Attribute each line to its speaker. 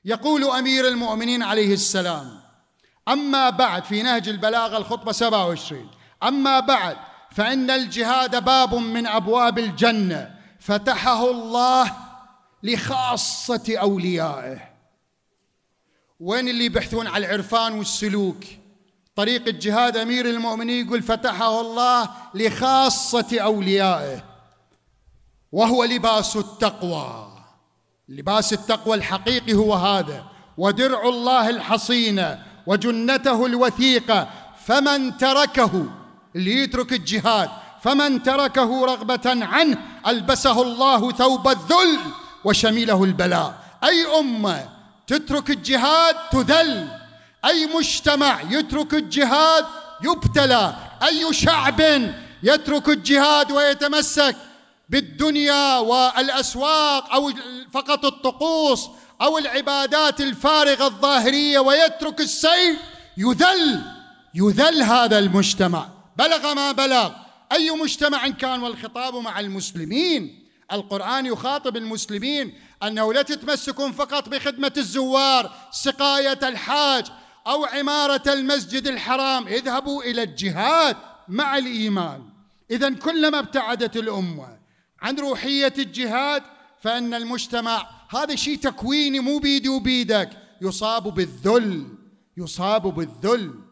Speaker 1: يقول أمير المؤمنين عليه السلام: أما بعد، في نهج البلاغة الخطبة 27: أما بعد فإن الجهاد باب من أبواب الجنة فتحه الله لخاصة أوليائه. وين اللي يبحثون على العرفان والسلوك؟ طريق الجهاد أمير المؤمنين يقول فتحه الله لخاصة أوليائه، وهو لباس التقوى. لباس التقوى الحقيقي هو هذا: ودرع الله الحصينة وجنته الوثيقة، فمن تركه، اللي يترك الجهاد، فمن تركه رغبة عنه ألبسه الله ثوب الذل وشمله البلاء. أي أمة تترك الجهاد تذل، أي مجتمع يترك الجهاد يبتلى، أي شعب يترك الجهاد ويتمسك بالدنيا والأسواق أو فقط الطقوس أو العبادات الفارغة الظاهرية ويترك السيف يذل هذا المجتمع. بلغ ما بلغ، أي مجتمع كان، والخطاب مع المسلمين. القرآن يخاطب المسلمين أنه لا تتمسكون فقط بخدمة الزوار، سقاية الحاج أو عمارة المسجد الحرام، اذهبوا إلى الجهاد مع الإيمان. إذن كلما ابتعدت الأمة عن روحية الجهاد فإن المجتمع، هذا شيء تكويني مو بيدي وبيدك، يصاب بالذل.